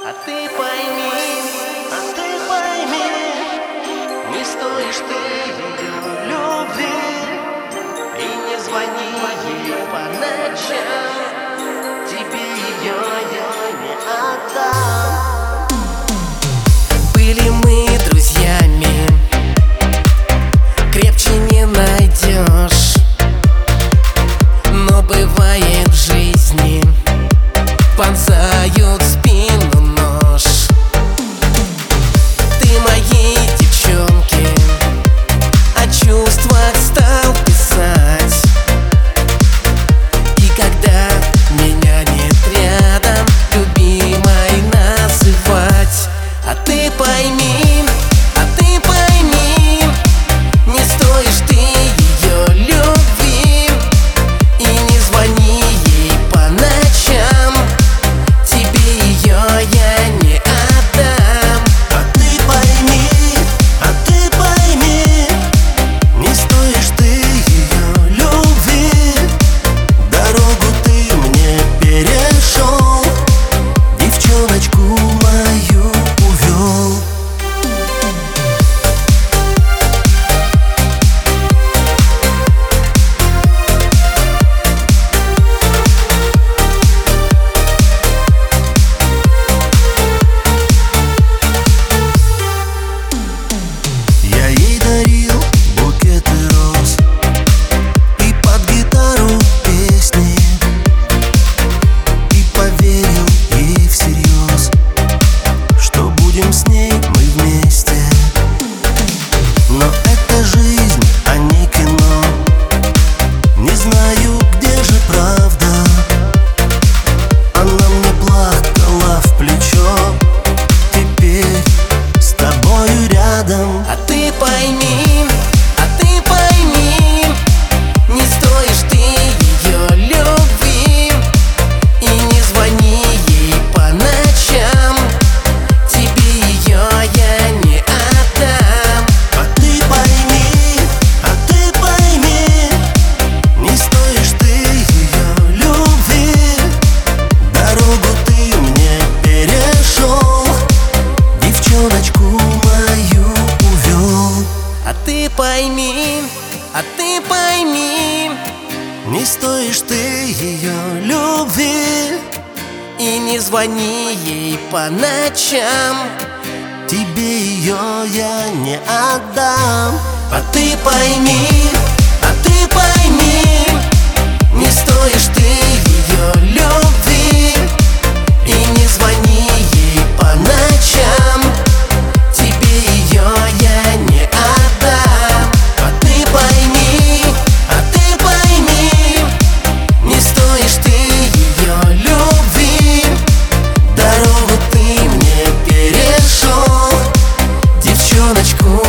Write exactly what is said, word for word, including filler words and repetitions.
А ты пойми, а ты пойми, не стоишь ты ее любви. И не звони ей по ночам, тебе ее я не отдам. Были мы друзьями, крепче не найдешь. Но бывает в жизни, пронзают спину нож. Ты моей девчонке о чувствах стал писать. И когда меня нет рядом, любимой называть. А ты пойми, а ты пойми, не стоишь ты ее любви. И не звони ей по ночам, тебе ее я не отдам. А ты пойми, а ты пойми, не стоишь ты ее любви. Дорогу ты мне перешел, девчоночку мою увел. Я ей дарил букеты роз и под гитару песни, и поверил ей всерьез, что будем с ней мы вместе. Но это жизнь, а не кино. Не знаю, где же правда. Она мне плакала в плечо, теперь с тобою рядом. А ты пойми, а ты пойми, не стоишь ты ее любви. И не звони ей по ночам, тебе ее я не отдам. А ты пойми, а ты пойми, не стоишь ты ее любви. Дорогу ты мне перешел, девчоночку мою увел. А ты пойми, а ты пойми, Не стоишь ты ее любви. и не звони ей по ночам, Тебе ее я не отдам. а ты пойми, а ты пойми, не стоишь ты ее любви. И не звони ей по ночам, тебе ее я не отдам. А ты пойми, а ты пойми, не стоишь ты ее любви. Дорогу ты мне перешел, девчоночку